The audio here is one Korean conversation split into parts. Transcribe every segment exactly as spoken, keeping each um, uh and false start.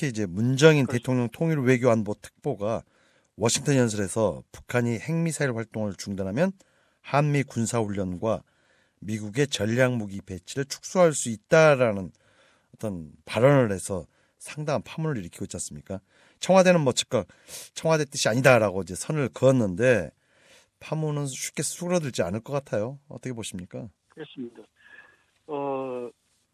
특히 이제 문정인 그렇습니다. 대통령 통일외교안보 특보가 워싱턴 연설에서 북한이 핵미사일 활동을 중단하면 한미 군사훈련과 미국의 전략무기 배치를 축소할 수 있다라는 어떤 발언을 해서 상당한 파문을 일으키고 있지 않습니까? 청와대는 뭐 즉각 청와대 뜻이 아니다라고 이제 선을 그었는데 파문은 쉽게 수그러들지 않을 것 같아요. 어떻게 보십니까? 그렇습니다. 어,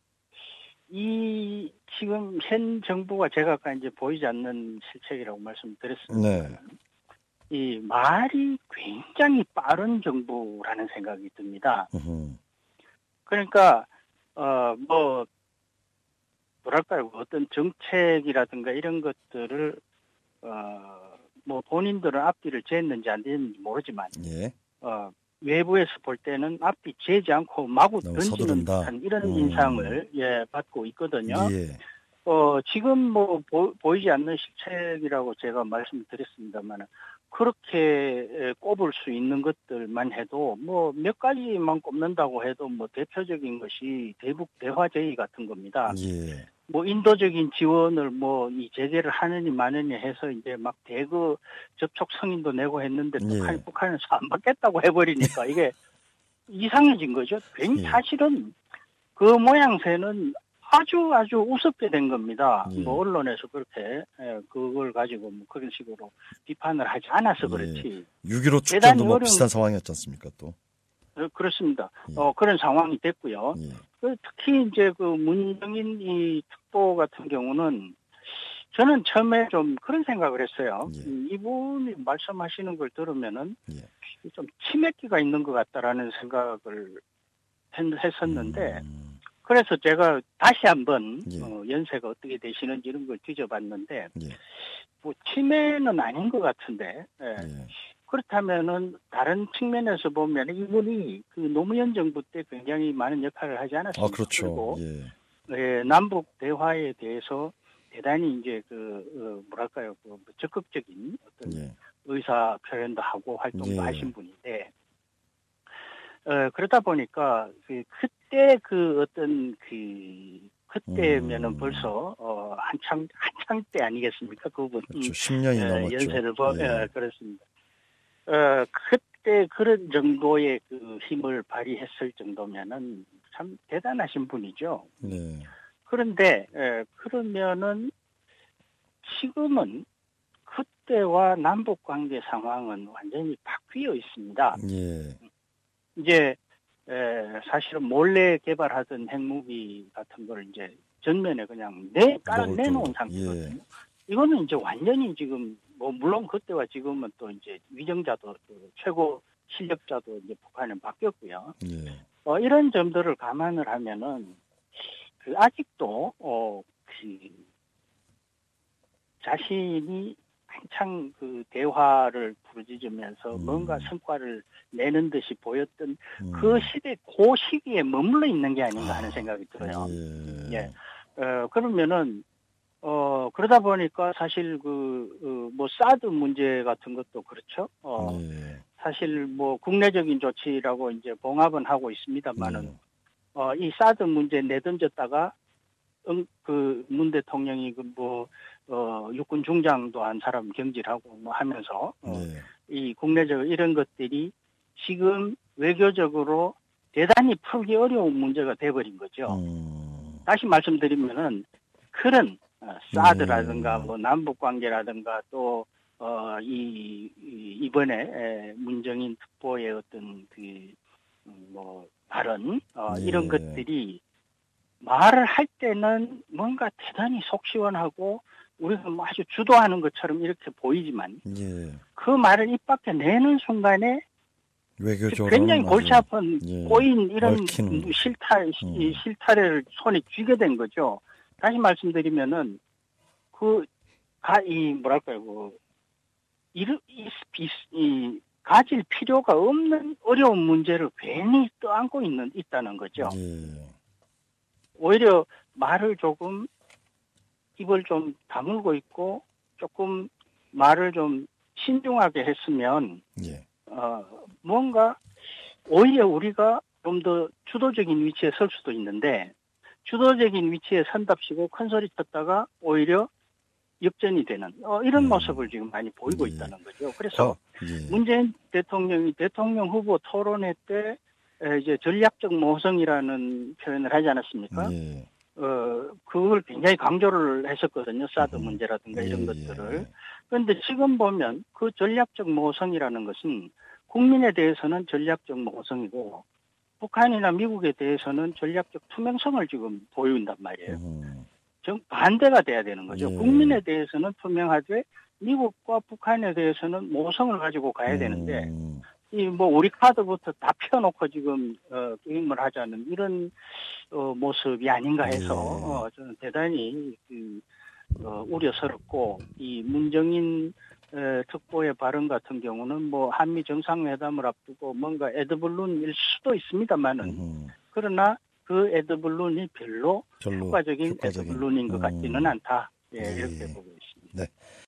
이 지금 현 정부가 제가 아까 이제 보이지 않는 실책이라고 말씀드렸습니다. 네. 이 말이 굉장히 빠른 정부라는 생각이 듭니다. 으흠. 그러니까 어, 뭐 뭐랄까요, 어떤 정책이라든가 이런 것들을 어, 뭐 본인들은 앞뒤를 쟀는지 안 쟀는지 모르지만 예. 어, 외부에서 볼 때는 앞뒤 재지 않고 마구 너무 던지는 서두른다. 듯한 이런 음. 인상을 예, 받고 있거든요. 예. 어, 지금 뭐 보, 보이지 않는 실책이라고 제가 말씀드렸습니다만 그렇게 꼽을 수 있는 것들만 해도 뭐 몇 가지만 꼽는다고 해도 뭐 대표적인 것이 대북 대화제의 같은 겁니다. 예. 뭐 인도적인 지원을 뭐 이 제재를 하느니 마느니 해서 이제 막 대거 접촉 승인도 내고 했는데 북한, 예. 북한에서 안 받겠다고 해버리니까 이게 이상해진 거죠. 괜히 예. 사실은 그 모양새는 아주 아주 우습게 된 겁니다. 예. 뭐 언론에서 그렇게 예, 그걸 가지고 뭐 그런 식으로 비판을 하지 않아서 예. 그렇지. 육점일오 대단히 축전도 뭐 어려운- 비슷한 상황이었지 않습니까 또? 어, 그렇습니다. 예. 어, 그런 상황이 됐고요. 예. 그 특히 이제 그 문정인 이 특보 같은 경우는 저는 처음에 좀 그런 생각을 했어요. 예. 음, 이분이 말씀하시는 걸 들으면은 예. 좀 치맥기가 있는 것 같다라는 생각을 했- 했었는데 음. 그래서 제가 다시 한번 예. 어, 연세가 어떻게 되시는지 이런 걸 뒤져봤는데 예. 뭐 치매는 아닌 것 같은데 예. 예. 그렇다면은 다른 측면에서 보면 이분이 그 노무현 정부 때 굉장히 많은 역할을 하지 않았습니까? 아, 그렇죠. 그리고 예. 예, 남북 대화에 대해서 대단히 이제 그 어, 뭐랄까요, 그 적극적인 어떤 예. 의사 표현도 하고 활동도 예. 하신 분인데 어, 그러다 보니까 그 그때 그 어떤 그 그때면은 음. 벌써 어, 한창 한창 때 아니겠습니까? 그분 그렇죠. 십 년이 에, 넘었죠. 연세를 보 예. 예, 그렇습니다. 어, 그때 그런 정도의 그 힘을 발휘했을 정도면은 참 대단하신 분이죠. 네. 그런데 에, 그러면은 지금은 그때와 남북 관계 상황은 완전히 바뀌어 있습니다. 예. 이제 에, 사실은 몰래 개발하던 핵무기 같은 걸 이제 전면에 그냥 내 깔아 먹을 내놓은 정도. 상태거든요. 이거는 이제 완전히 지금 뭐 물론 그때와 지금은 또 이제 위정자도 그 최고 실력자도 이제 북한은 바뀌었고요. 예. 어, 이런 점들을 감안을 하면은 그 아직도 어, 그 자신이 한창 그 대화를 부르짖으면서 음. 뭔가 성과를 내는 듯이 보였던 음. 그 시대, 그 시기에 머물러 있는 게 아닌가 하는 아, 생각이 들어요. 예. 예. 어, 그러면은, 어, 그러다 보니까 사실 그, 어, 뭐, 사드 문제 같은 것도 그렇죠. 어, 예. 사실 뭐, 국내적인 조치라고 이제 봉합은 하고 있습니다만은, 예. 어, 이 사드 문제 내던졌다가, 응, 그, 문 대통령이 그 뭐, 어, 육군 중장도 한 사람 경질하고 뭐 하면서, 어, 예. 이 국내적 이런 것들이 지금 외교적으로 대단히 풀기 어려운 문제가 돼버린 거죠. 음. 다시 말씀드리면은 그런 어, 사드라든가 음. 뭐 남북 관계라든가 또 어, 이, 이 이번에 에, 문정인 특보의 어떤 그뭐 발언 어, 예. 이런 것들이 말을 할 때는 뭔가 대단히 속 시원하고 우리가 뭐 아주 주도하는 것처럼 이렇게 보이지만 예. 그 말을 입 밖에 내는 순간에 외교적으로 굉장히 골치 아픈 예. 꼬인 이런 얽히는 거죠. 실타, 음. 이 실타래를 손에 쥐게 된 거죠. 다시 말씀드리면은, 그, 가, 이, 뭐랄까요, 그, 이, 이, 이, 이 가질 필요가 없는 어려운 문제를 괜히 떠안고 있는, 있다는 거죠. 예. 오히려 말을 조금, 입을 좀 다물고 있고, 조금 말을 좀 신중하게 했으면, 예. 어, 뭔가, 오히려 우리가 좀 더 주도적인 위치에 설 수도 있는데, 주도적인 위치에 선답시고 큰 소리 쳤다가 오히려 역전이 되는 어, 이런 음. 모습을 지금 많이 보이고 예. 있다는 거죠. 그래서 어, 예. 문재인 대통령이 대통령 후보 토론회 때 에, 이제 전략적 모성이라는 표현을 하지 않았습니까? 예. 어, 그걸 굉장히 강조를 했었거든요. 사드 음. 문제라든가 이런 예, 것들을. 예. 그런데 지금 보면 그 전략적 모성이라는 것은 국민에 대해서는 전략적 모성이고 북한이나 미국에 대해서는 전략적 투명성을 지금 보여준단 말이에요. 음. 정 반대가 돼야 되는 거죠. 예. 국민에 대해서는 투명하되 미국과 북한에 대해서는 모성을 가지고 가야 되는데 음. 이 뭐 우리 카드부터 다 펴놓고 지금 어, 게임을 하자는 이런 어, 모습이 아닌가 해서 예. 어, 저는 대단히 그, 어, 우려스럽고 이 문정인 에, 특보의 발언 같은 경우는 뭐 한미 정상회담을 앞두고 뭔가 에드블룬일 수도 있습니다만은 음흠. 그러나 그 에드블룬이 별로 별로 효과적인 효과적인. 에드블룬인 것 음. 같지는 않다. 예, 예. 이렇게 보고 있습니다. 네.